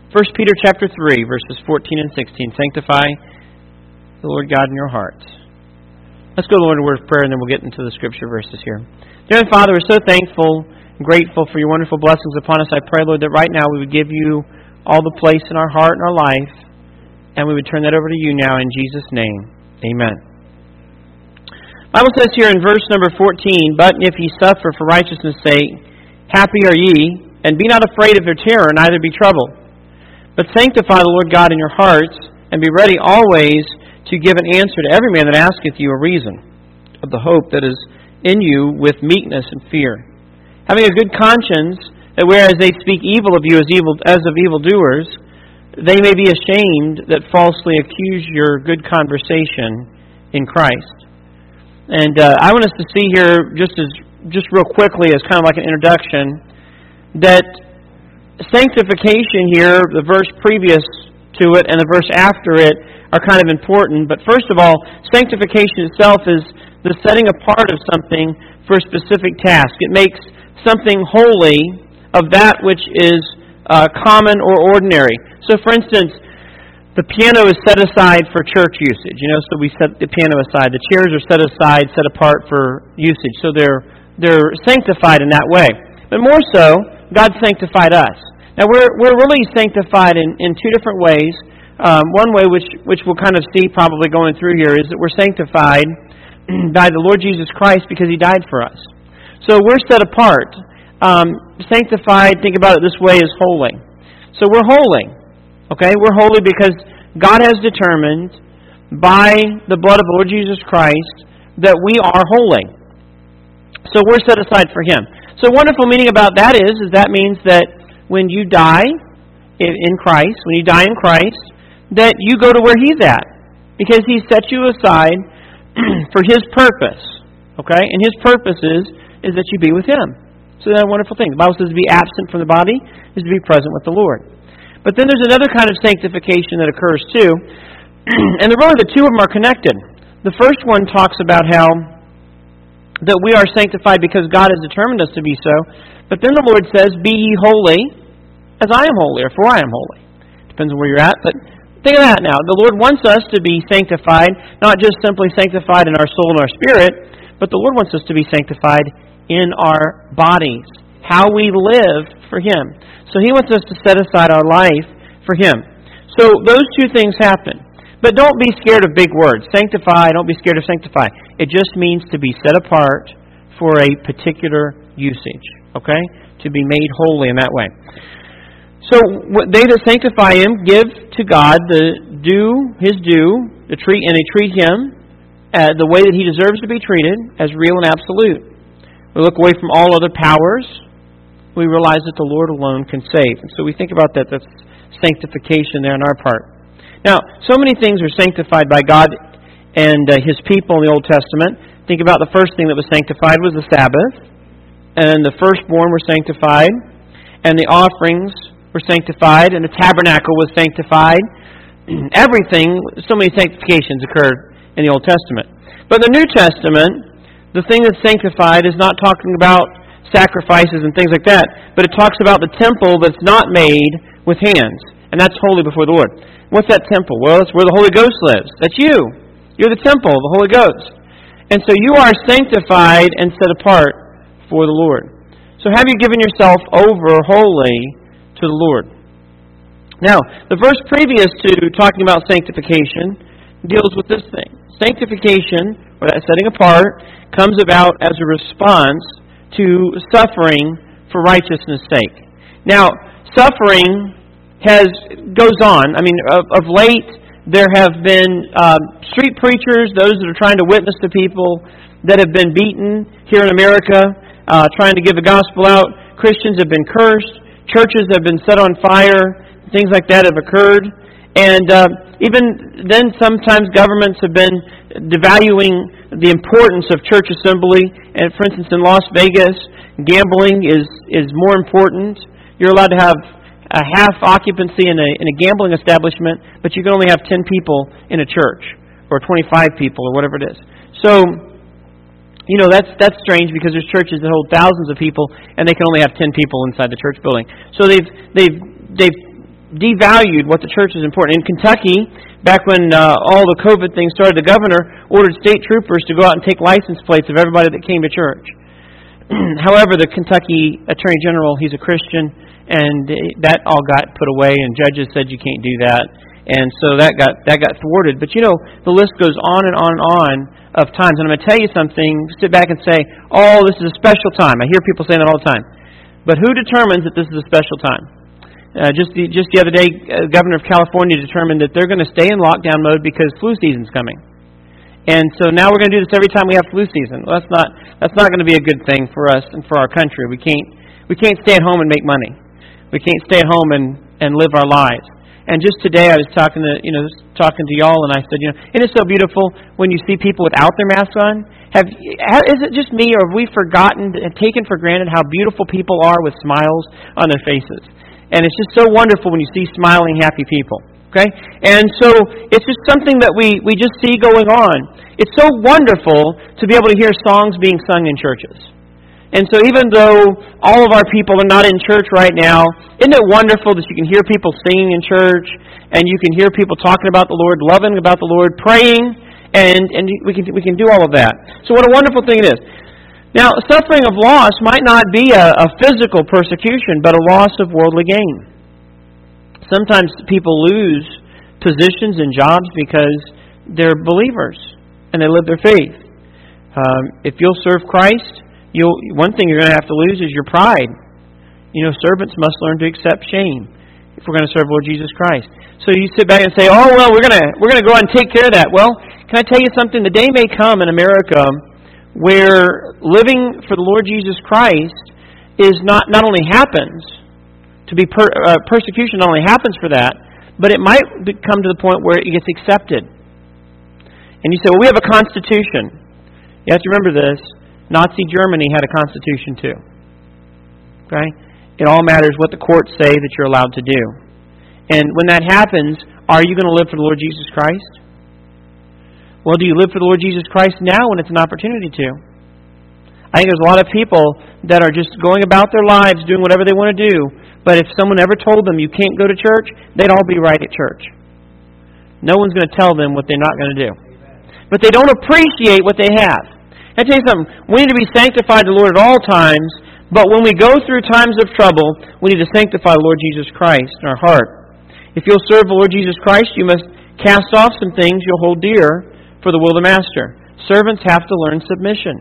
1 Peter chapter 3, verses 14 and 16. Sanctify the Lord God in your hearts. Let's go to the Lord in a word of prayer, and then we'll get into the scripture verses here. Dear Father, we're so thankful and grateful for your wonderful blessings upon us. I pray, Lord, that right now we would give you all the place in our heart and our life, and we would turn that over to you now in Jesus' name. Amen. The Bible says here in verse number 14, "But if ye suffer for righteousness' sake, happy are ye, and be not afraid of their terror, neither be troubled. But sanctify the Lord God in your hearts, and be ready always to give an answer to every man that asketh you a reason of the hope that is in you with meekness and fear. Having a good conscience, that whereas they speak evil of you as of evildoers, they may be ashamed that falsely accuse your good conversation in Christ." And I want us to see here, just real quickly, as kind of like an introduction, that sanctification here, the verse previous to it and the verse after it, are kind of important. But first of all, sanctification itself is the setting apart of something for a specific task. It makes something holy of that which is common or ordinary. So, for instance, the piano is set aside for church usage. So we set the piano aside. The chairs are set aside, set apart for usage. So they're sanctified in that way. But more so, God sanctified us. Now we're really sanctified in two different ways. One way, which we'll kind of see probably going through here, is that we're sanctified by the Lord Jesus Christ because He died for us. So we're set apart. Sanctified, think about it this way, is holy. So we're holy. Okay? We're holy because God has determined by the blood of the Lord Jesus Christ that we are holy. So we're set aside for Him. So wonderful meaning about that is that means that when you die in Christ, that you go to where He's at. Because He set you aside for His purpose. Okay? And His purpose is that you be with Him. So that's a wonderful thing. The Bible says to be absent from the body is to be present with the Lord. But then there's another kind of sanctification that occurs too. And really the two of them are connected. The first one talks about how that we are sanctified because God has determined us to be so. But then the Lord says, "Be ye holy as I am holy," or "for I am holy." Depends on where you're at, but think of that now. The Lord wants us to be sanctified, not just simply sanctified in our soul and our spirit, but the Lord wants us to be sanctified in our bodies, how we live for Him. So He wants us to set aside our life for Him. So those two things happen. But don't be scared of big words. Sanctify, don't be scared of sanctify. It just means to be set apart for a particular usage. Okay? To be made holy in that way. So they that sanctify Him give to God His due, and they treat Him the way that He deserves to be treated, as real and absolute. We look away from all other powers. We realize that the Lord alone can save. And so we think about that. That's sanctification there on our part. Now, so many things are sanctified by God and His people in the Old Testament. Think about the first thing that was sanctified was the Sabbath. And the firstborn were sanctified. And the offerings were sanctified. And the tabernacle was sanctified. Everything, so many sanctifications occurred in the Old Testament. But the New Testament, the thing that's sanctified is not talking about sacrifices and things like that, but it talks about the temple that's not made with hands. And that's holy before the Lord. What's that temple? Well, it's where the Holy Ghost lives. That's you. You're the temple of the Holy Ghost. And so you are sanctified and set apart for the Lord. So have you given yourself over wholly to the Lord? Now, the verse previous to talking about sanctification deals with this thing. Sanctification, or that setting apart, comes about as a response to suffering for righteousness' sake. Now, suffering goes on. I mean, of late, there have been street preachers, those that are trying to witness to people that have been beaten here in America, trying to give the gospel out. Christians have been cursed. Churches have been set on fire. Things like that have occurred. And even then, sometimes governments have been devaluing the importance of church assembly. And for instance, in Las Vegas, gambling is more important. You're allowed to have a half occupancy in a gambling establishment, but you can only have 10 people in a church, or 25 people, or whatever it is. So, that's strange because there's churches that hold thousands of people, and they can only have 10 people inside the church building. So they've devalued what the church is important. In Kentucky, back when all the COVID things started, the governor ordered state troopers to go out and take license plates of everybody that came to church. However, the Kentucky Attorney General, he's a Christian, and that all got put away, and judges said you can't do that. And so that got thwarted. But you know, the list goes on and on and on of times. And I'm going to tell you something, sit back and say, oh, this is a special time. I hear people saying that all the time. But who determines that this is a special time? Just the other day, Governor of California determined that they're going to stay in lockdown mode because flu season's coming. And so now we're going to do this every time we have flu season. Well, that's not going to be a good thing for us and for our country. We can't stay at home and make money. We can't stay at home and live our lives. And just today, I was talking to y'all, and I said, isn't it so beautiful when you see people without their masks on? Is it just me, or have we forgotten and taken for granted how beautiful people are with smiles on their faces? And it's just so wonderful when you see smiling, happy people. Okay? And so it's just something that we just see going on. It's so wonderful to be able to hear songs being sung in churches. And so even though all of our people are not in church right now, isn't it wonderful that you can hear people singing in church, and you can hear people talking about the Lord, loving about the Lord, praying, and we can do all of that. So what a wonderful thing it is. Now, suffering of loss might not be a physical persecution, but a loss of worldly gain. Sometimes people lose positions and jobs because they're believers, and they live their faith. If you'll serve Christ, one thing you're going to have to lose is your pride. Servants must learn to accept shame if we're going to serve Lord Jesus Christ. So you sit back and say, "Oh well, we're going to go out and take care of that." Well, can I tell you something? The day may come in America where living for the Lord Jesus Christ is not only happens to be persecution. Not only happens for that, but it might come to the point where it gets accepted. And you say, "Well, we have a constitution." You have to remember this. Nazi Germany had a constitution too. Okay? It all matters what the courts say that you're allowed to do. And when that happens, are you going to live for the Lord Jesus Christ? Well, do you live for the Lord Jesus Christ now when it's an opportunity to? I think there's a lot of people that are just going about their lives doing whatever they want to do, but if someone ever told them you can't go to church, they'd all be right at church. No one's going to tell them what they're not going to do. But they don't appreciate what they have. I tell you something, we need to be sanctified to the Lord at all times, but when we go through times of trouble, we need to sanctify the Lord Jesus Christ in our heart. If you'll serve the Lord Jesus Christ, you must cast off some things you'll hold dear for the will of the Master. Servants have to learn submission.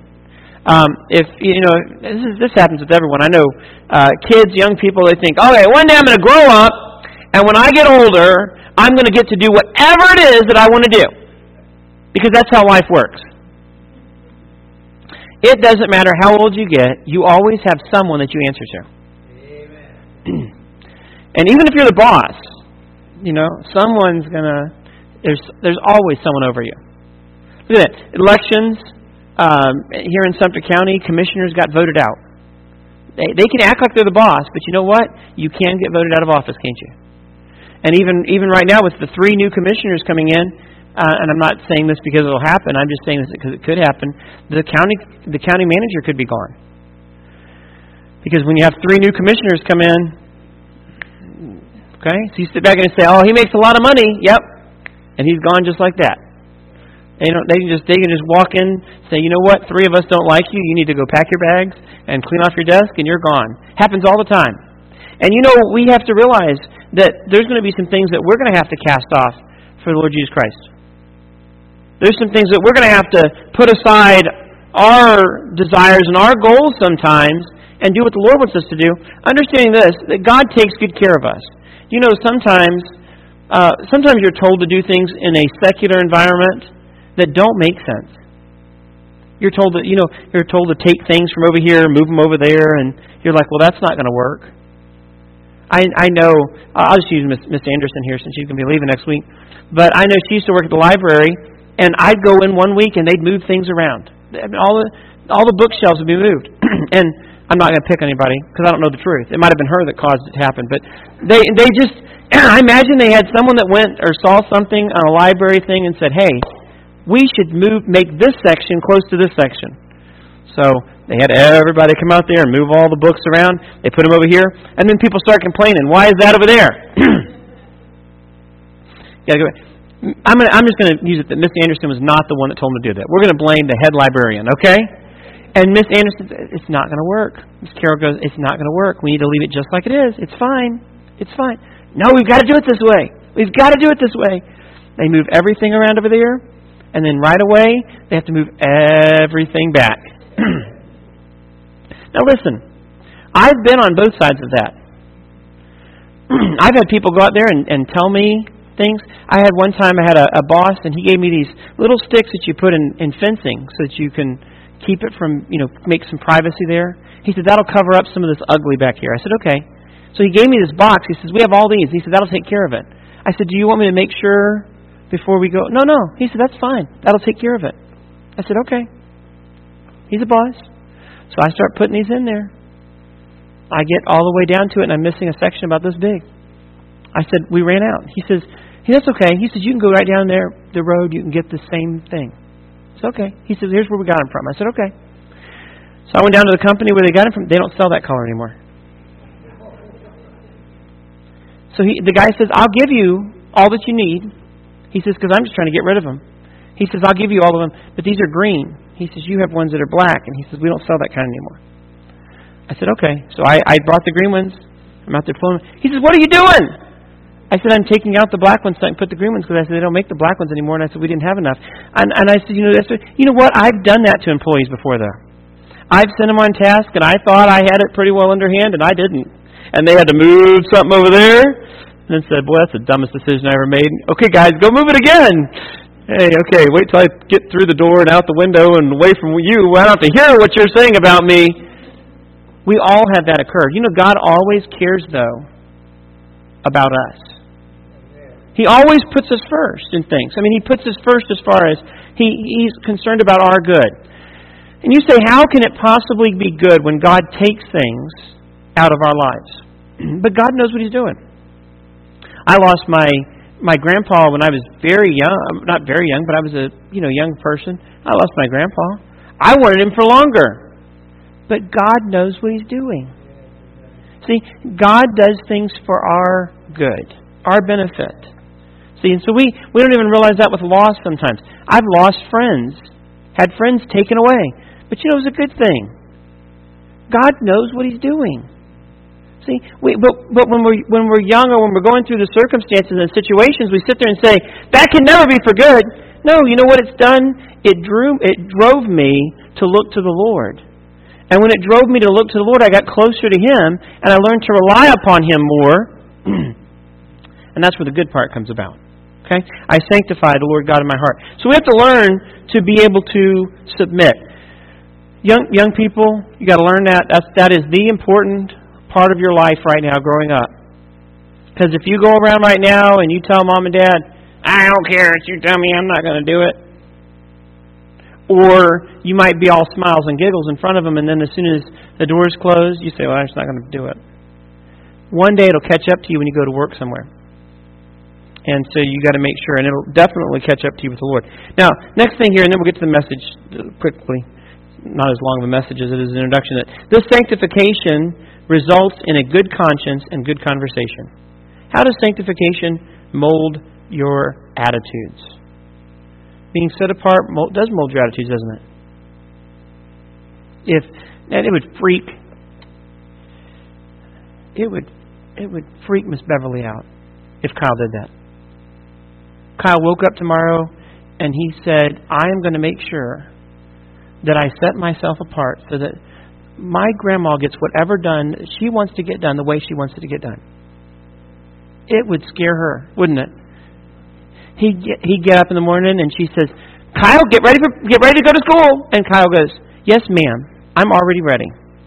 This happens with everyone. I know kids, young people, they think, okay, one day I'm going to grow up, and when I get older, I'm going to get to do whatever it is that I want to do. Because that's how life works. It doesn't matter how old you get, you always have someone that you answer to. Amen. And even if you're the boss, someone's gonna. There's always someone over you. Look at that. Elections here in Sumter County, commissioners got voted out. They can act like they're the boss, but you know what? You can get voted out of office, can't you? And even right now, with the 3 new commissioners coming in. And I'm not saying this because it'll happen. I'm just saying this because it could happen. The county manager could be gone. Because when you have 3 new commissioners come in, okay, so you sit back and say, "Oh, he makes a lot of money." Yep, and he's gone just like that. They can just walk in, say, "You know what? 3 of us don't like you. You need to go pack your bags and clean off your desk, and you're gone." Happens all the time. And we have to realize that there's going to be some things that we're going to have to cast off for the Lord Jesus Christ. There's some things that we're going to have to put aside our desires and our goals sometimes and do what the Lord wants us to do, understanding this, that God takes good care of us. Sometimes you're told to do things in a secular environment that don't make sense. You're told to take things from over here and move them over there, and you're like, well, that's not going to work. I know, I'll just use Miss Anderson here since she's going to be leaving next week, but I know she used to work at the library. And I'd go in one week and they'd move things around. All the bookshelves would be moved. And I'm not going to pick anybody because I don't know the truth. It might have been her that caused it to happen. But they just, I imagine they had someone that went or saw something on a library thing and said, "Hey, we should make this section close to this section." So they had everybody come out there and move all the books around. They put them over here. And then people start complaining, "Why is that over there?" Yeah, I'm just going to use it that Miss Anderson was not the one that told him to do that. We're going to blame the head librarian, okay? And Miss Anderson says, it's not going to work. Miss Carroll goes, it's not going to work. We need to leave it just like it is. It's fine. It's fine. No, we've got to do it this way. We've got to do it this way. They move everything around over there, and then right away, they have to move everything back. Now listen, I've been on both sides of that. I've had people go out there and tell me things. I had one time, I had a boss, and he gave me these little sticks that you put in fencing so that you can keep it from, make some privacy there. He said, that'll cover up some of this ugly back here. I said, okay. So he gave me this box. He says, we have all these. He said, that'll take care of it. I said, do you want me to make sure before we go? No. He said, that's fine. That'll take care of it. I said, okay. He's a boss. So I start putting these in there. I get all the way down to it, and I'm missing a section about this big. I said, we ran out. He says, that's okay. He says, you can go right down there, the road, you can get the same thing. It's okay. He says, here's where we got them from. I said, okay. So I went down to the company where they got them from. They don't sell that color anymore. So the guy says, I'll give you all that you need. He says, because I'm just trying to get rid of them. He says, I'll give you all of them, but these are green. He says, you have ones that are black. And he says, we don't sell that kind anymore. I said, okay. So I brought the green ones. I'm out there pulling them. He says, what are you doing? I said, I'm taking out the black ones so I can put the green ones, because I said, they don't make the black ones anymore. And I said, we didn't have enough. And I said, you know what? I've done that to employees before, though. I've sent them on task, and I thought I had it pretty well underhand, and I didn't. And they had to move something over there. And then said, boy, that's the dumbest decision I ever made. Okay, guys, go move it again. Hey, okay, wait till I get through the door and out the window and away from you. I don't have to hear what you're saying about me. We all have that occur. God always cares, though, about us. He always puts us first in things. He puts us first as far as He's concerned about our good. And you say, how can it possibly be good when God takes things out of our lives? But God knows what He's doing. I lost my grandpa when I was very young. Not very young, but I was a young person. I lost my grandpa. I wanted him for longer. But God knows what He's doing. See, God does things for our good, our benefit. See, and so we don't even realize that with loss sometimes. I've lost friends, had friends taken away. But it was a good thing. God knows what He's doing. See, but when we're young, or when we're going through the circumstances and situations, we sit there and say, that can never be for good. No, you know what it's done? It drove me to look to the Lord. And when it drove me to look to the Lord, I got closer to Him, and I learned to rely upon Him more. And that's where the good part comes about. Okay? I sanctify the Lord God in my heart. So we have to learn to be able to submit. Young people, you got to learn that. That is the important part of your life right now growing up. Because if you go around right now and you tell mom and dad, I don't care if you tell me, I'm not going to do it. Or you might be all smiles and giggles in front of them, and then as soon as the door's closed, you say, well, I'm just not going to do it. One day it'll catch up to you when you go to work somewhere. And so you got to make sure, and it'll definitely catch up to you with the Lord. Now, next thing here, and then we'll get to the message quickly. Not as long of a message as it is an introduction. That this sanctification results in a good conscience and good conversation. How does sanctification mold your attitudes? Being set apart does mold your attitudes, doesn't it? It would freak Miss Beverly out if Kyle did that. Kyle woke up tomorrow and he said, I am going to make sure that I set myself apart so that my grandma gets whatever done she wants to get done the way she wants it to get done. It would scare her, wouldn't it? He'd get up in the morning and she says, Kyle, get ready to go to school. And Kyle goes, yes, ma'am. I'm already ready.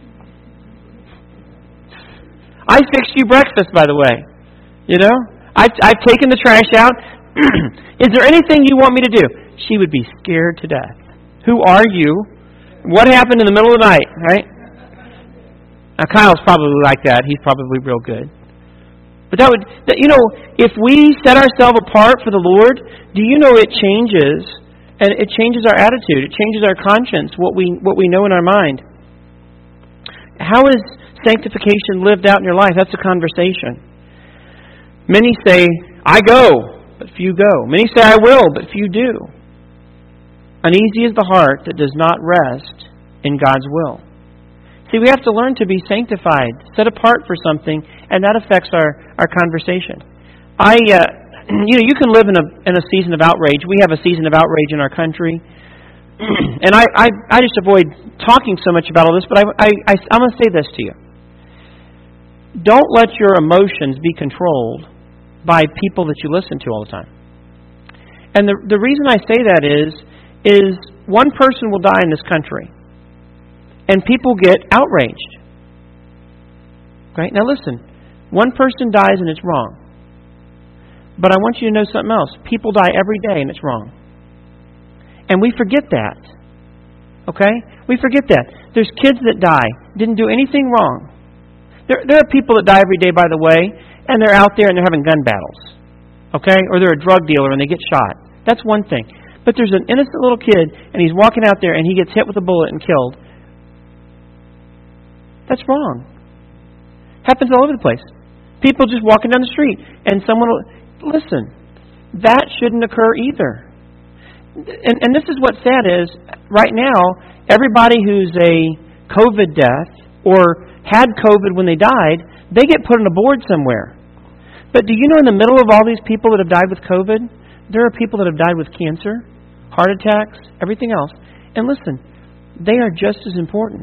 I fixed you breakfast, by the way. I've taken the trash out. Is there anything you want me to do? She would be scared to death. Who are you? What happened in the middle of the night, right? Now, Kyle's probably like that. He's probably real good. But if we set ourselves apart for the Lord, do you know it changes, and it changes our attitude. It changes our conscience, what we know in our mind. How is sanctification lived out in your life? That's a conversation. Many say, I go. but few go. Many say, I will, but few do. Uneasy is the heart that does not rest in God's will. See, we have to learn to be sanctified, set apart for something, and that affects our conversation. You can live in a season of outrage. We have a season of outrage in our country. And I just avoid talking so much about all this, but I'm going to say this to you. Don't let your emotions be controlled by people that you listen to all the time. And the reason I say that is one person will die in this country, and people get outraged. Right? Now listen, one person dies and it's wrong. But I want you to know something else. People die every day and it's wrong. And we forget that. Okay? We forget that. There's kids that die, didn't do anything wrong. There are people that die every day, by the way, and they're out there and they're having gun battles. Okay? Or they're a drug dealer and they get shot. That's one thing. But there's an innocent little kid and he's walking out there and he gets hit with a bullet and killed. That's wrong. Happens all over the place. People just walking down the street and someone will... Listen, that shouldn't occur either. And this is what's sad is, right now, everybody who's a COVID death or had COVID when they died, they get put on a board somewhere. But do you know in the middle of all these people that have died with COVID, there are people that have died with cancer, heart attacks, everything else. And listen, they are just as important.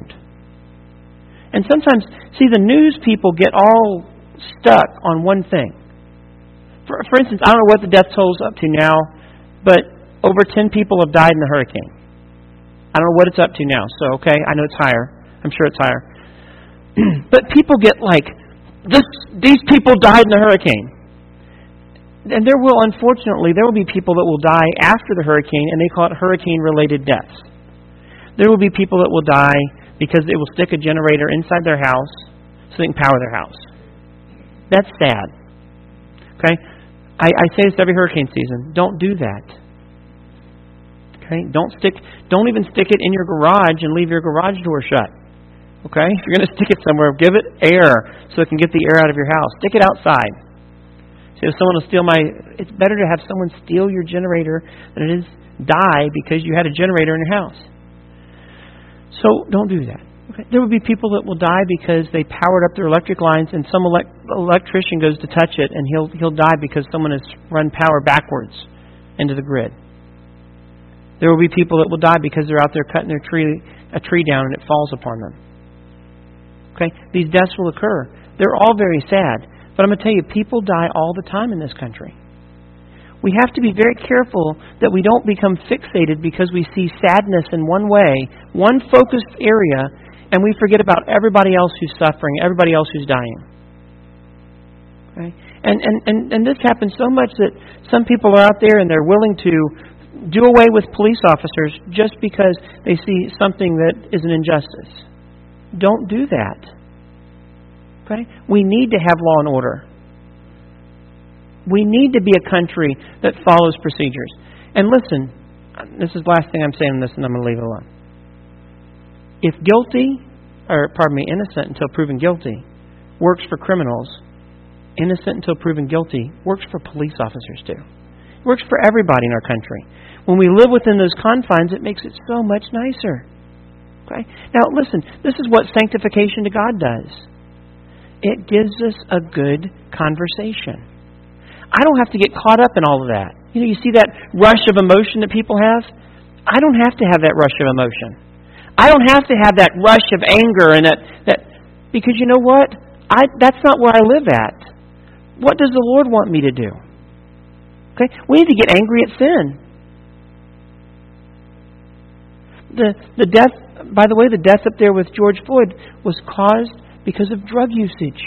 And sometimes, see, the news people get all stuck on one thing. For instance, I don't know what the death toll is up to now, but over 10 people have died in the hurricane. I don't know what it's up to now, so okay, I know it's higher. I'm sure it's higher. But people get like, these people died in the hurricane. And there will be people that will die after the hurricane, and they call it hurricane-related deaths. There will be people that will die because they will stick a generator inside their house so they can power their house. That's sad. Okay? I say this every hurricane season. Don't do that. Okay? Don't even stick it in your garage and leave your garage door shut. Okay? If you're going to stick it somewhere, give it air so it can get the air out of your house. Stick it outside. See, if someone will steal it's better to have someone steal your generator than it is die because you had a generator in your house. So don't do that. Okay? There will be people that will die because they powered up their electric lines and some electrician goes to touch it and he'll die because someone has run power backwards into the grid. There will be people that will die because they're out there cutting a tree down and it falls upon them. Okay? These deaths will occur. They're all very sad. But I'm going to tell you, people die all the time in this country. We have to be very careful that we don't become fixated because we see sadness in one way, one focused area, and we forget about everybody else who's suffering, everybody else who's dying. Okay? And this happens so much that some people are out there and they're willing to do away with police officers just because they see something that is an injustice. Don't do that. Okay? We need to have law and order. We need to be a country that follows procedures. And listen, this is the last thing I'm saying on this, and I'm going to leave it alone. If innocent until proven guilty works for criminals, innocent until proven guilty works for police officers too. It works for everybody in our country. When we live within those confines, it makes it so much nicer. Okay? Now listen, this is what sanctification to God does. It gives us a good conversation. I don't have to get caught up in all of that. You see that rush of emotion that people have? I don't have to have that rush of emotion. I don't have to have that rush of anger and that because you know what? That's not where I live at. What does the Lord want me to do? Okay? We need to get angry at sin. The death, by the way, the death up there with George Floyd was caused because of drug usage.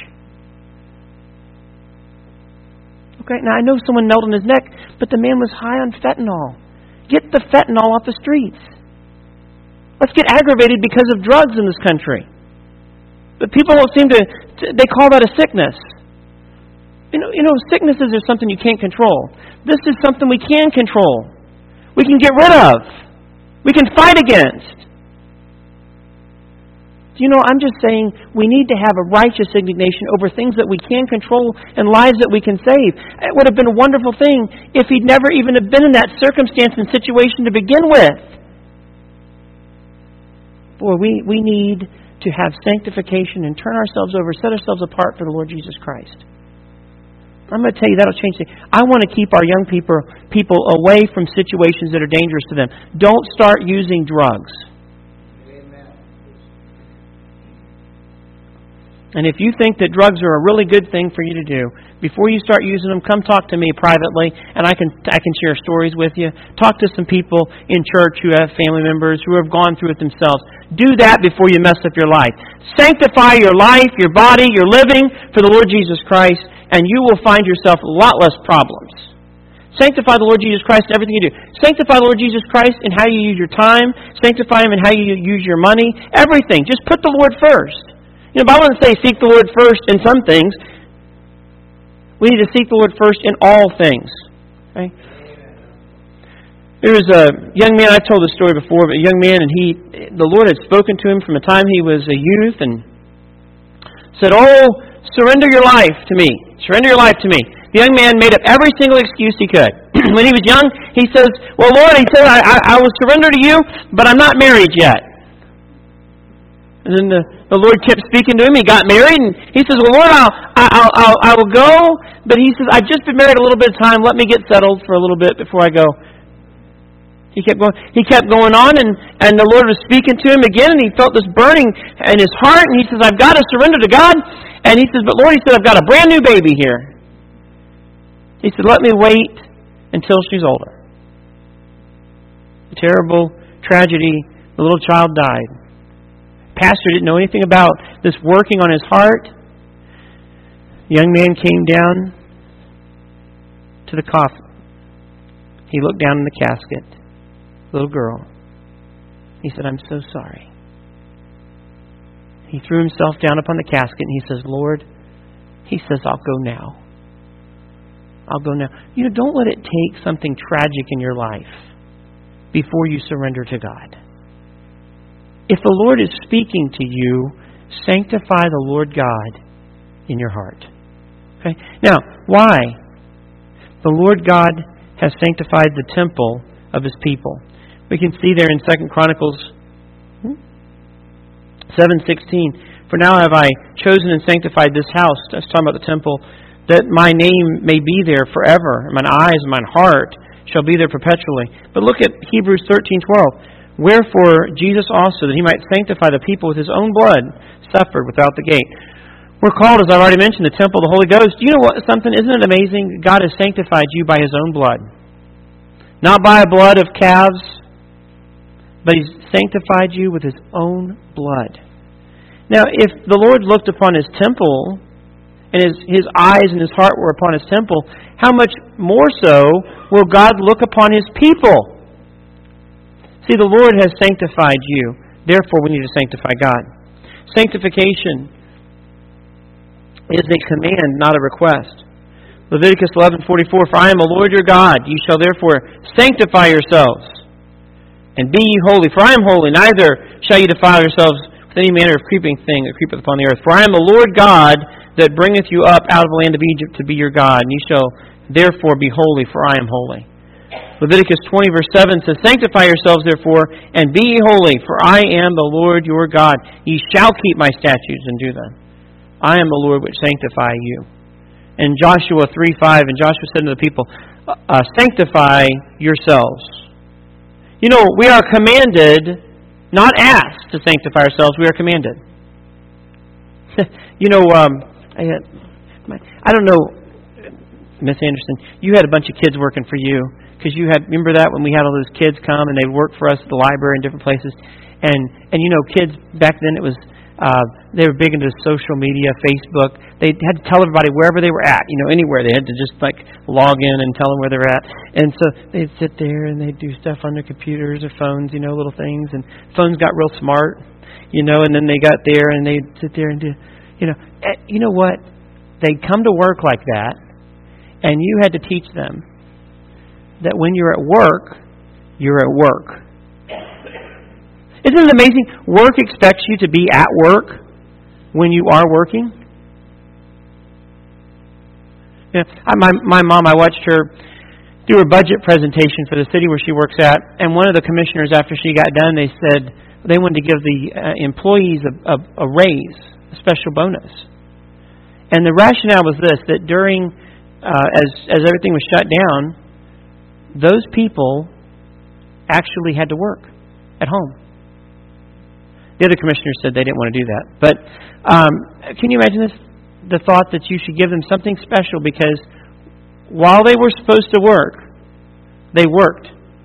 Okay, now I know someone knelt on his neck, but the man was high on fentanyl. Get the fentanyl off the streets. Let's get aggravated because of drugs in this country. But people don't seem to they call that a sickness. You know, sicknesses are something you can't control. This is something we can control. We can get rid of. We can fight against. I'm just saying we need to have a righteous indignation over things that we can control and lives that we can save. It would have been a wonderful thing if he'd never even have been in that circumstance and situation to begin with. Boy, we need to have sanctification and turn ourselves over, set ourselves apart for the Lord Jesus Christ. I'm going to tell you, that'll change things. I want to keep our young people away from situations that are dangerous to them. Don't start using drugs. And if you think that drugs are a really good thing for you to do, before you start using them, come talk to me privately, and I can share stories with you. Talk to some people in church who have family members who have gone through it themselves. Do that before you mess up your life. Sanctify your life, your body, your living for the Lord Jesus Christ, and you will find yourself a lot less problems. Sanctify the Lord Jesus Christ in everything you do. Sanctify the Lord Jesus Christ in how you use your time. Sanctify Him in how you use your money. Everything. Just put the Lord first. The Bible doesn't say seek the Lord first in some things. We need to seek the Lord first in all things. Okay? There was a young man, I've told this story before, but a young man, and the Lord had spoken to him from the time he was a youth and said, "Oh, surrender your life to me. Surrender your life to me." The young man made up every single excuse he could. When he was young, he says, "Well, Lord," he said, I will surrender to you, but I'm not married yet. And then the Lord kept speaking to him. He got married, and he says, "Well, Lord, I will go." But he says, "I've just been married a little bit of time. Let me get settled for a little bit before I go." He kept going. He kept going on, and the Lord was speaking to him again, and he felt this burning in his heart. And he says, "I've got to surrender to God." And he says, "But Lord," he said, "I've got a brand new baby here." He said, "Let me wait until she's older." A terrible tragedy. The little child died. Pastor didn't know anything about this working on his heart. The young man came down to the coffin. He looked down in the casket. Little girl. He said, "I'm so sorry." He threw himself down upon the casket and he says, "Lord," he says, "I'll go now. I'll go now." Don't let it take something tragic in your life before you surrender to God. If the Lord is speaking to you, sanctify the Lord God in your heart. Okay? Now, why? The Lord God has sanctified the temple of His people. We can see there in 2 Chronicles 7:16, "For now have I chosen and sanctified this house," that's talking about the temple, "that my name may be there forever, and mine eyes and mine heart shall be there perpetually." But look at Hebrews 13:12. "Wherefore Jesus also, that He might sanctify the people with His own blood, suffered without the gate." We're called, as I've already mentioned, the temple of the Holy Ghost. Do you know something? Isn't it amazing? God has sanctified you by His own blood. Not by a blood of calves, but He's sanctified you with His own blood. Now, if the Lord looked upon His temple, and His eyes and His heart were upon His temple, how much more so will God look upon His people? See, the Lord has sanctified you. Therefore, we need to sanctify God. Sanctification is a command, not a request. Leviticus 11:44, "For I am the Lord your God. You shall therefore sanctify yourselves, and be ye holy. For I am holy, neither shall ye defile yourselves with any manner of creeping thing that creepeth upon the earth. For I am the Lord God that bringeth you up out of the land of Egypt to be your God. And ye shall therefore be holy, for I am holy." Leviticus 20:7 says, "Sanctify yourselves therefore, and be ye holy, for I am the Lord your God. Ye shall keep my statutes and do them. I am the Lord which sanctify you." And Joshua 3:5, "And Joshua said to the people, sanctify yourselves." We are commanded, not asked, to sanctify ourselves. We are commanded. I don't know, Miss Anderson, you had a bunch of kids working for you. Because remember that when we had all those kids come and they'd work for us at the library and different places. And kids back then, it was they were big into social media, Facebook. They had to tell everybody wherever they were at, anywhere. They had to just log in and tell them where they were at. And so they'd sit there and they'd do stuff on their computers or phones, little things. And phones got real smart, and then they got there and they'd sit there and do, you know what? They'd come to work like that, and you had to teach them that when you're at work, you're at work. Isn't it amazing? Work expects you to be at work when you are working. You know, my mom, I watched her do a budget presentation for the city where she works at, and one of the commissioners, after she got done, they said they wanted to give the employees a raise, a special bonus. And the rationale was this, that during, as everything was shut down, those people actually had to work at home. The other commissioners said they didn't want to do that. But can you imagine this? The thought that you should give them something special because while they were supposed to work, they worked.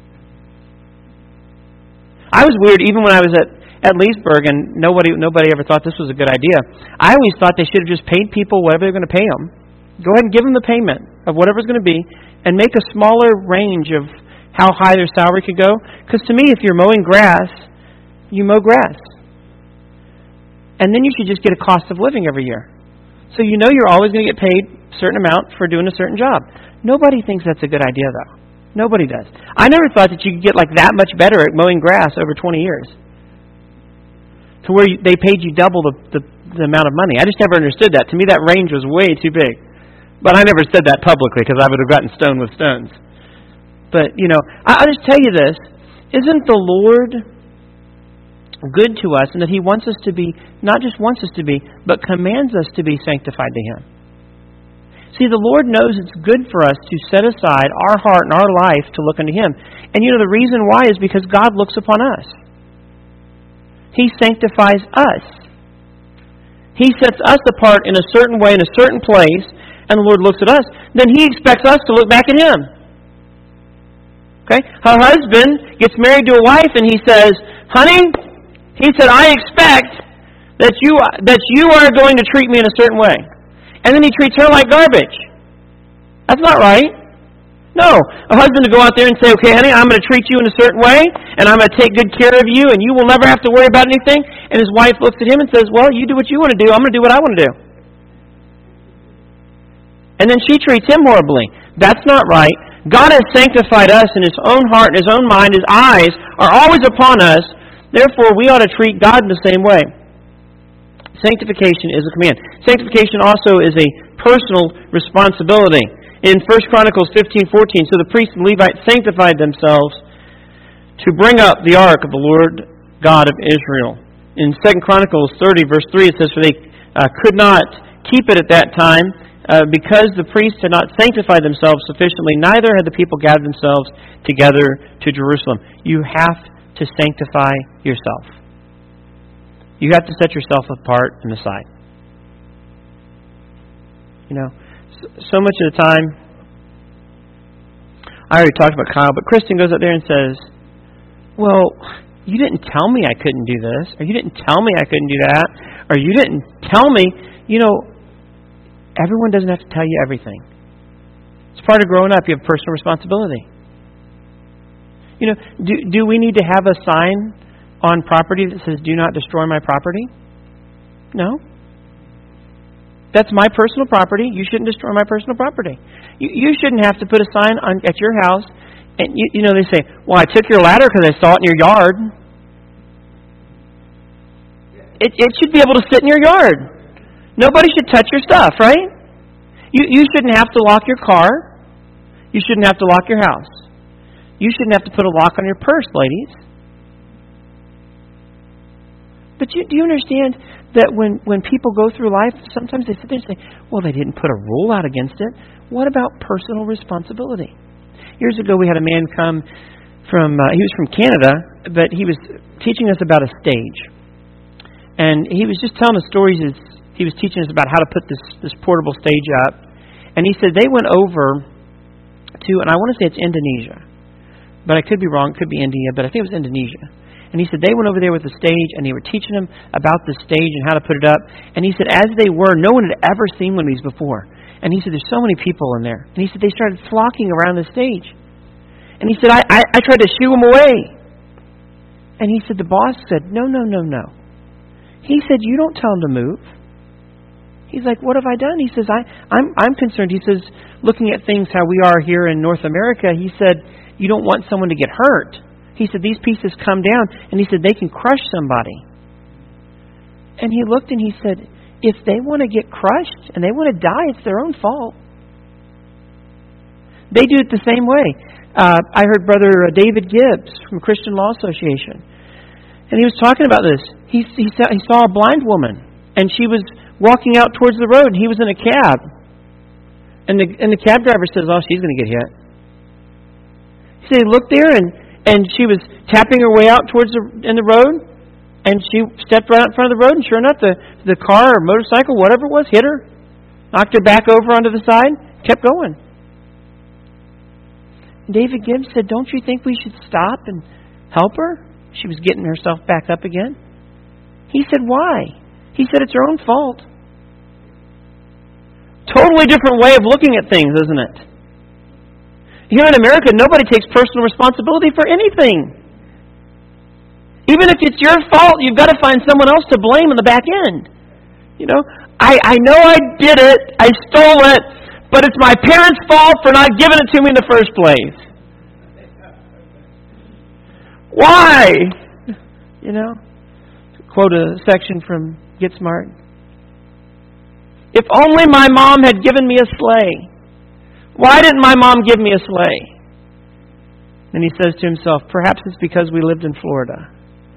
I was weird even when I was at Leesburg, and nobody ever thought this was a good idea. I always thought they should have just paid people whatever they're going to pay them. Go ahead and give them the payment of whatever it's going to be, and make a smaller range of how high their salary could go. Because to me, if you're mowing grass, you mow grass. And then you should just get a cost of living every year. So you know you're always going to get paid a certain amount for doing a certain job. Nobody thinks that's a good idea, though. Nobody does. I never thought that you could get like that much better at mowing grass over 20 years. To where they paid you double the amount of money. I just never understood that. To me, that range was way too big. But I never said that publicly because I would have gotten stoned with stones. But, you know, I'll just tell you this. Isn't the Lord good to us, and that He wants us to be, not just wants us to be, but commands us to be sanctified to Him? See, the Lord knows it's good for us to set aside our heart and our life to look unto Him. And you know, the reason why is because God looks upon us. He sanctifies us. He sets us apart in a certain way, in a certain place, and the Lord looks at us. Then He expects us to look back at Him. Okay? Her husband gets married to a wife, and he says, honey, he said, I expect that you are going to treat me in a certain way. And then he treats her like garbage. That's not right. No. A husband to go out there and say, okay, honey, I'm going to treat you in a certain way, and I'm going to take good care of you, and you will never have to worry about anything. And his wife looks at him and says, well, you do what you want to do. I'm going to do what I want to do. And then she treats him horribly. That's not right. God has sanctified us in His own heart, in His own mind. His eyes are always upon us. Therefore, we ought to treat God in the same way. Sanctification is a command. Sanctification also is a personal responsibility. In 1 Chronicles 15:14, so the priests and Levites sanctified themselves to bring up the ark of the Lord God of Israel. In 2 Chronicles 30, verse 3, it says, for they could not keep it at that time because the priests had not sanctified themselves sufficiently, neither had the people gathered themselves together to Jerusalem. You have to sanctify yourself. You have to set yourself apart and aside. You know, so much of the time, I already talked about Kyle, but Kristen goes up there and says, well, you didn't tell me I couldn't do this, or you didn't tell me I couldn't do that, or you didn't tell me. You know, everyone doesn't have to tell you everything. It's part of growing up. You have personal responsibility. You know, do we need to have a sign on property that says, do not destroy my property? No. That's my personal property. You shouldn't destroy my personal property. You shouldn't have to put a sign at your house. And you know, they say, well, I took your ladder because I saw it in your yard. It should be able to sit in your yard. Nobody should touch your stuff, right? You shouldn't have to lock your car. You shouldn't have to lock your house. You shouldn't have to put a lock on your purse, ladies. But do you understand that when people go through life, sometimes they sit there and say, well, they didn't put a rule out against it. What about personal responsibility? Years ago, we had a man come from, he was from Canada, but he was teaching us about a stage. And he was just telling us stories as he was teaching us about how to put this portable stage up. And he said they went over to, and I want to say it's Indonesia, but I could be wrong, it could be India, but I think it was Indonesia. And he said they went over there with the stage, and they were teaching them about the stage and how to put it up. And he said as they were, no one had ever seen one of these before. And he said there's so many people in there. And he said they started flocking around the stage. And he said I tried to shoo them away. And he said the boss said, no. He said, you don't tell them to move. He's like, what have I done? He says, I'm concerned. He says, looking at things how we are here in North America, he said, you don't want someone to get hurt. He said, these pieces come down, and he said, they can crush somebody. And he looked and he said, if they want to get crushed and they want to die, it's their own fault. They do it the same way. I heard Brother David Gibbs from Christian Law Association, and he was talking about this. He saw a blind woman, and she was walking out towards the road, and he was in a cab. And the cab driver says, oh, she's going to get hit. He said he looked there, and she was tapping her way out towards in the road, and she stepped right out in front of the road, and sure enough, the car or motorcycle, whatever it was, hit her, knocked her back over onto the side, kept going. David Gibbs said, don't you think we should stop and help her? She was getting herself back up again. He said, why? He said, it's her own fault. Totally different way of looking at things, isn't it? Here in America, nobody takes personal responsibility for anything. Even if it's your fault, you've got to find someone else to blame in the back end. You know, I know I did it, I stole it, but it's my parents' fault for not giving it to me in the first place. Why? You know, to quote a section from Get Smart. If only my mom had given me a sleigh. Why didn't my mom give me a sleigh? And he says to himself, perhaps it's because we lived in Florida.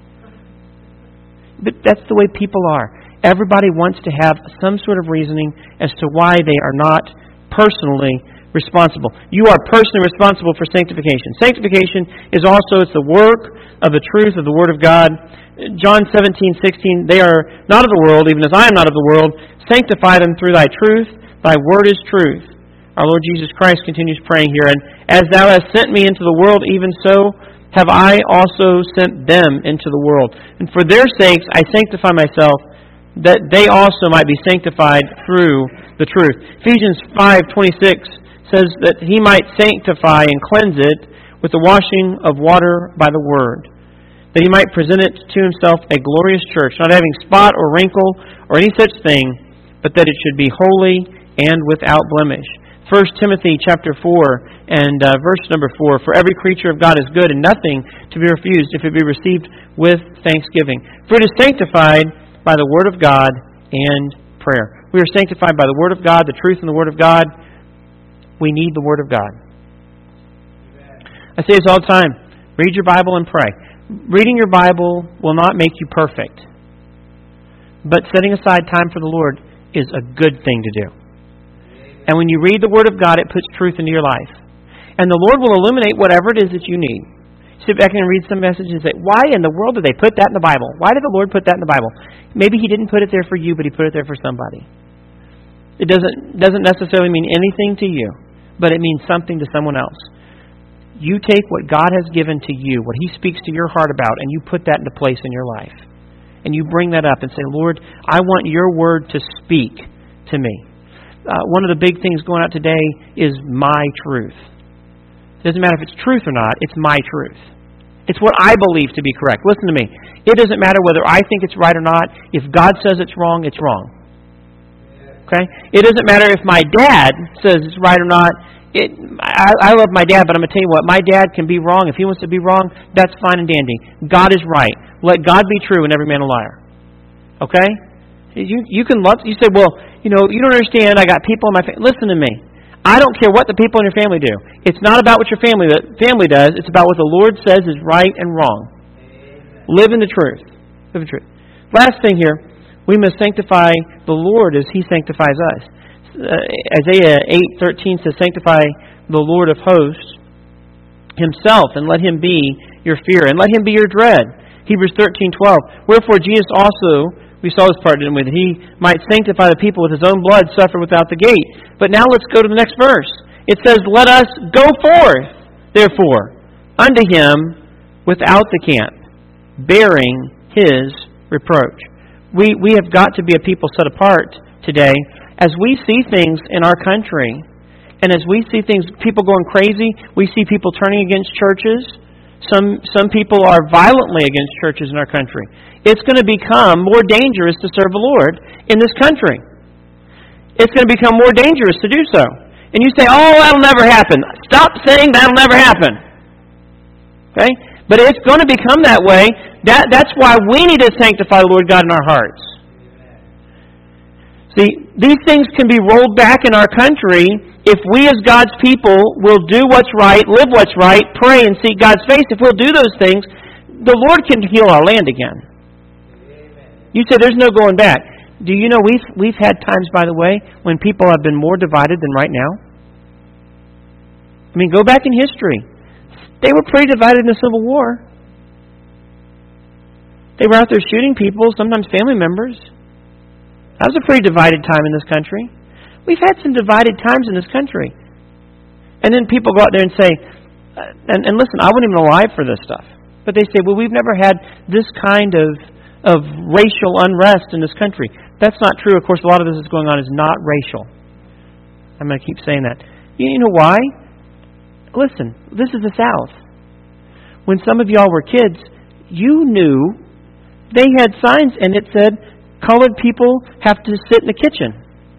But that's the way people are. Everybody wants to have some sort of reasoning as to why they are not personally responsible. You are personally responsible for sanctification. Sanctification is also, it's the work of the truth of the Word of God. John 17:16, they are not of the world, even as I am not of the world. Sanctify them through thy truth. Thy word is truth. Our Lord Jesus Christ continues praying here. And as thou hast sent me into the world, even so have I also sent them into the world. And for their sakes I sanctify myself, that they also might be sanctified through the truth. Ephesians 5:26 says that he might sanctify and cleanse it with the washing of water by the word, that he might present it to himself a glorious church, not having spot or wrinkle or any such thing, but that it should be holy and without blemish. 1 Timothy chapter 4 and verse number 4, for every creature of God is good, and nothing to be refused if it be received with thanksgiving. For it is sanctified by the word of God and prayer. We are sanctified by the word of God, the truth in the word of God. We need the word of God. I say this all the time. Read your Bible and pray. Reading your Bible will not make you perfect. But setting aside time for the Lord is a good thing to do. And when you read the Word of God, it puts truth into your life. And the Lord will illuminate whatever it is that you need. Sit back and read some messages and say, why in the world did they put that in the Bible? Why did the Lord put that in the Bible? Maybe He didn't put it there for you, but He put it there for somebody. It doesn't necessarily mean anything to you, but it means something to someone else. You take what God has given to you, what He speaks to your heart about, and you put that into place in your life. And you bring that up and say, Lord, I want your word to speak to me. One of the big things going out today is my truth. It doesn't matter if it's truth or not, it's my truth. It's what I believe to be correct. Listen to me. It doesn't matter whether I think it's right or not. If God says it's wrong, it's wrong. Okay? It doesn't matter if my dad says it's right or not. I love my dad, but I'm going to tell you what. My dad can be wrong. If he wants to be wrong, that's fine and dandy. God is right. Let God be true and every man a liar. Okay? You can love. You say, well, you don't understand. I got people in my family. Listen to me. I don't care what the people in your family do. It's not about what your family does. It's about what the Lord says is right and wrong. Amen. Live in the truth. Live in the truth. Last thing here, we must sanctify the Lord as He sanctifies us. Isaiah 8:13 says, sanctify the Lord of hosts Himself, and let Him be your fear, and let Him be your dread. Hebrews 13:12. Wherefore Jesus also, we saw this part, didn't we? That He might sanctify the people with His own blood, suffer without the gate. But now let's go to the next verse. It says, let us go forth, therefore, unto Him without the camp, bearing His reproach. We have got to be a people set apart today. As we see things in our country, and as we see things, people going crazy, we see people turning against churches. Some people are violently against churches in our country. It's going to become more dangerous to serve the Lord in this country. It's going to become more dangerous to do so. And you say, oh, that'll never happen. Stop saying that'll never happen. Okay? But it's going to become that way. That's why we need to sanctify the Lord God in our hearts. See, these things can be rolled back in our country if we as God's people will do what's right, live what's right, pray and seek God's face. If we'll do those things, the Lord can heal our land again. You say there's no going back. Do you know we've had times, by the way, when people have been more divided than right now? I mean, go back in history. They were pretty divided in the Civil War. They were out there shooting people, sometimes family members. That was a pretty divided time in this country. We've had some divided times in this country. And then people go out there and say, and listen, I wouldn't even alive for this stuff. But they say, well, we've never had this kind of racial unrest in this country. That's not true. Of course, a lot of this is going on is not racial. I'm going to keep saying that. You know why? Listen, this is the South. When some of y'all were kids, you knew they had signs and it said, colored people have to sit in the kitchen.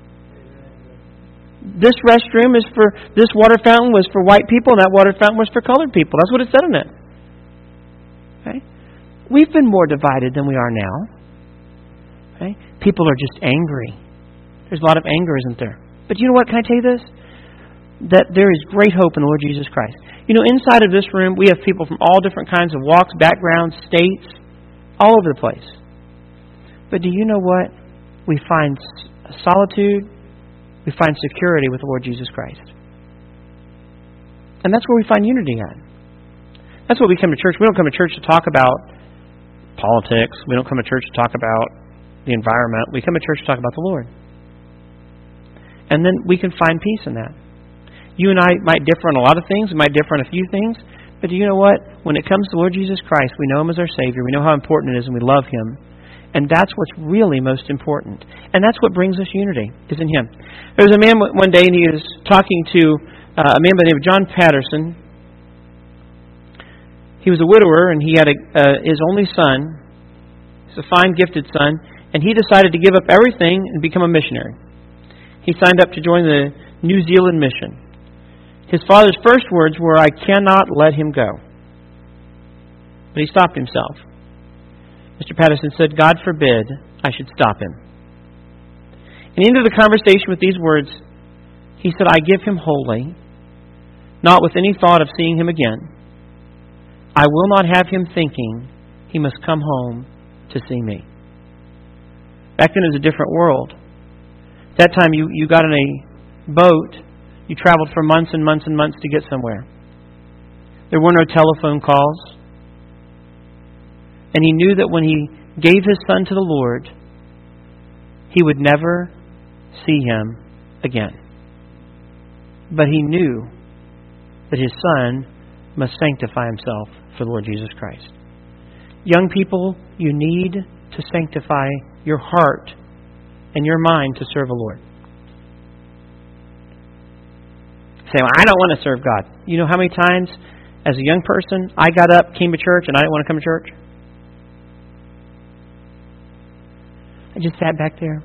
This restroom is for, this water fountain was for white people and that water fountain was for colored people. That's what it said in it. Okay? We've been more divided than we are now. Okay? People are just angry. There's a lot of anger, isn't there? But you know what? Can I tell you this? That there is great hope in the Lord Jesus Christ. You know, inside of this room, we have people from all different kinds of walks, backgrounds, states, all over the place. But do you know what? We find solitude, we find security with the Lord Jesus Christ. And that's where we find unity at. That's what we come to church. We don't come to church to talk about politics. We don't come to church to talk about the environment. We come to church to talk about the Lord. And then we can find peace in that. You and I might differ on a lot of things. We might differ on a few things. But do you know what? When it comes to the Lord Jesus Christ, we know Him as our Savior. We know how important it is and we love Him. And that's what's really most important. And that's what brings us unity, is in Him. There was a man one day and he was talking to a man by the name of John Patterson. He was a widower and he had his only son. He's a fine, gifted son. And he decided to give up everything and become a missionary. He signed up to join the New Zealand mission. His father's first words were, "I cannot let him go." But he stopped himself. Mr. Patterson said, "God forbid I should stop him." And into the conversation with these words, he said, "I give him wholly, not with any thought of seeing him again. I will not have him thinking he must come home to see me." Back then it was a different world. At that time you got in a boat. You traveled for months and months and months to get somewhere. There were no telephone calls. And he knew that when he gave his son to the Lord, he would never see him again. But he knew that his son must sanctify himself for the Lord Jesus Christ. Young people, you need to sanctify your heart and your mind to serve the Lord. Say, well, I don't want to serve God. You know how many times as a young person I got up, came to church, and I didn't want to come to church? I just sat back there.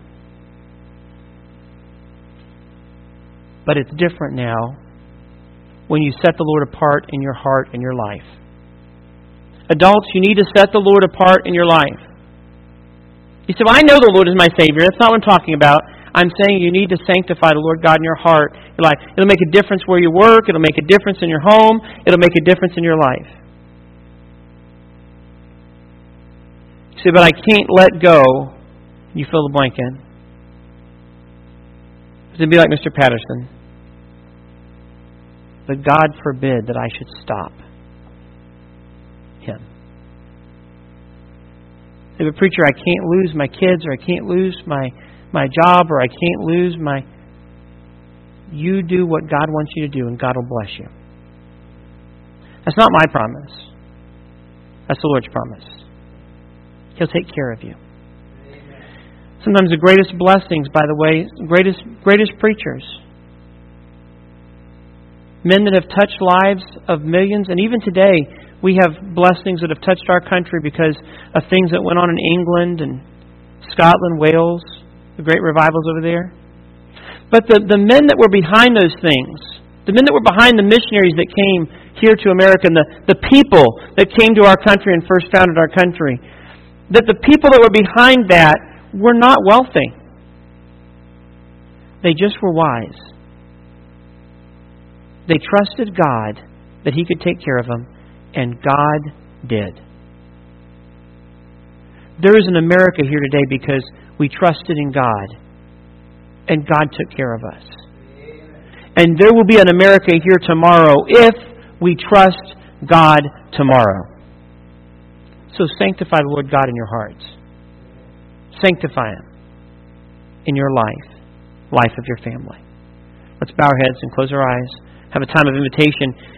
But it's different now when you set the Lord apart in your heart and your life. Adults, you need to set the Lord apart in your life. You say, well, I know the Lord is my Savior. That's not what I'm talking about. I'm saying you need to sanctify the Lord God in your heart, your life. It'll make a difference where you work. It'll make a difference in your home. It'll make a difference in your life. You say, but I can't let go. You fill the blank in. It'd be like Mr. Patterson. But God forbid that I should stop him. If a preacher, I can't lose my kids, or I can't lose my job, or I can't lose my... You do what God wants you to do, and God will bless you. That's not my promise. That's the Lord's promise. He'll take care of you. Sometimes the greatest blessings, by the way, greatest preachers, men that have touched lives of millions, and even today, we have blessings that have touched our country because of things that went on in England and Scotland, Wales, the great revivals over there. But the men that were behind those things, The men that were behind the missionaries that came here to America and the people that came to our country and first founded our country. That the people that were behind that were not wealthy. They just were wise. They trusted God that He could take care of them, and God did. There is an America here today because we trusted in God, and God took care of us. And there will be an America here tomorrow if we trust God tomorrow. So sanctify the Lord God in your hearts. Sanctify Him in your life of your family. Let's bow our heads and close our eyes. Have a time of invitation.